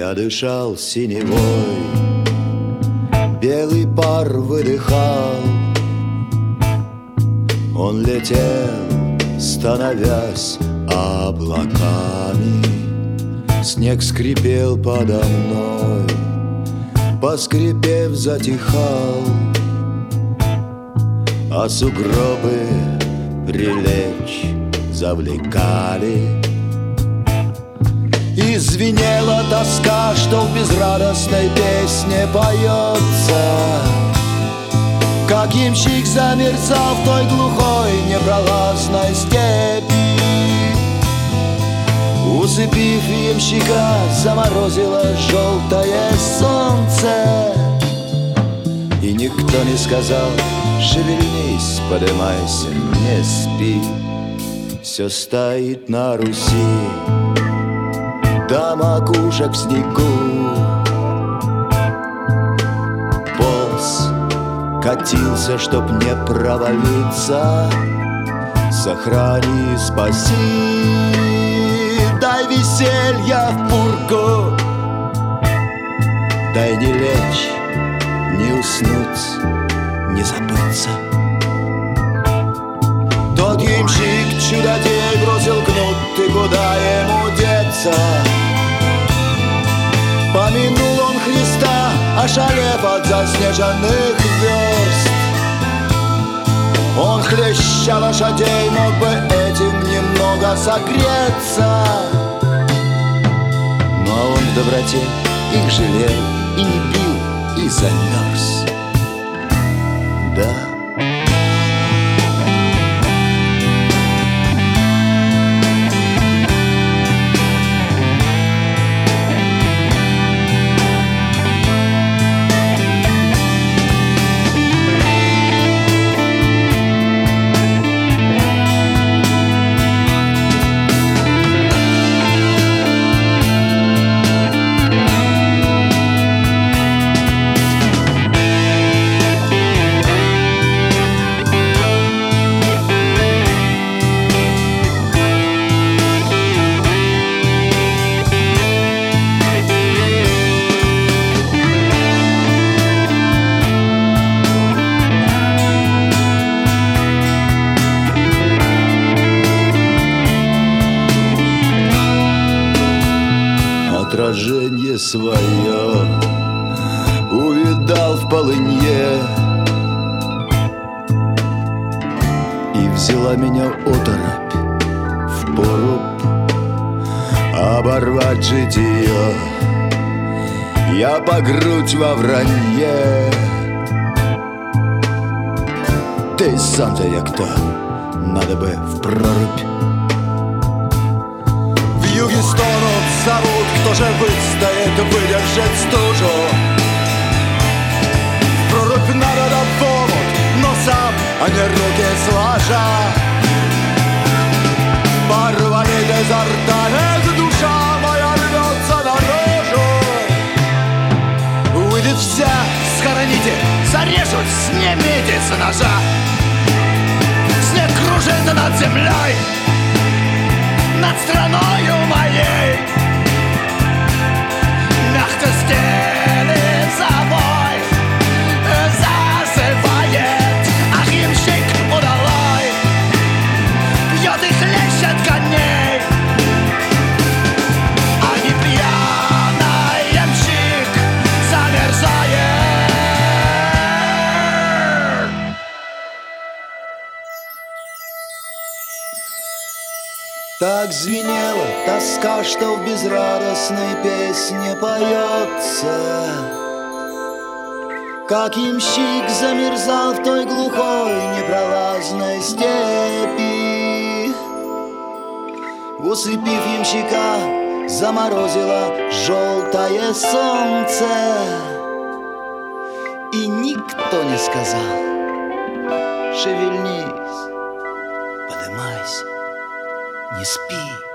Я дышал синевой, белый пар выдыхал. Он летел, становясь облаками. Снег скрипел подо мной, поскрипев, затихал. А сугробы прилечь завлекали. И звенела тоска, что в безрадостной песне поется. Как ямщик замерцал в той глухой непролазной степи. Усыпив ямщика, заморозило желтое солнце. И никто не сказал: шевельнись, подымайся, не спи. Все стоит на Руси до макушек в снегу. Полз, катился, чтоб не провалиться. Сохрани, спаси, дай веселья в пургу. Дай не лечь, не уснуть, не забыться. Тот ямщик чудодей бросил кнут, и куда ему деться? Помянул он Христа, ошалев от заснеженных верст. Он, хлеща лошадей, мог бы этим немного согреться. Но он в доброте их жалел и не бил, и замерз. Да. Отражение свое увидал в полынье, и взяла меня оторопь в поруб оборвать житие. Я по грудь во вранье. Да и сам-то я кто? Надо бы в прорубь. В юге стонут, зовут, кто же выстоит, выдержит стужу. В прорубь надо да помут, но сам, а не руки сложа. Порвали изо рта, душа моя рвется наружу. Выйдет вся, схороните, зарежут, снимите с ножа. Снег кружится над землей, над страною моей. Мягко стелит собой, зазывает. Ах, ямщик удалой, пьет и хлещет коней. А не пьяный ямщик замерзает. Так звенела тоска, что в безрадостной песне поется. Как ямщик замерзал в той глухой непролазной степи. Усыпив ямщика, заморозило желтое солнце. И никто не сказал: шевельнись, подымайся, не спи.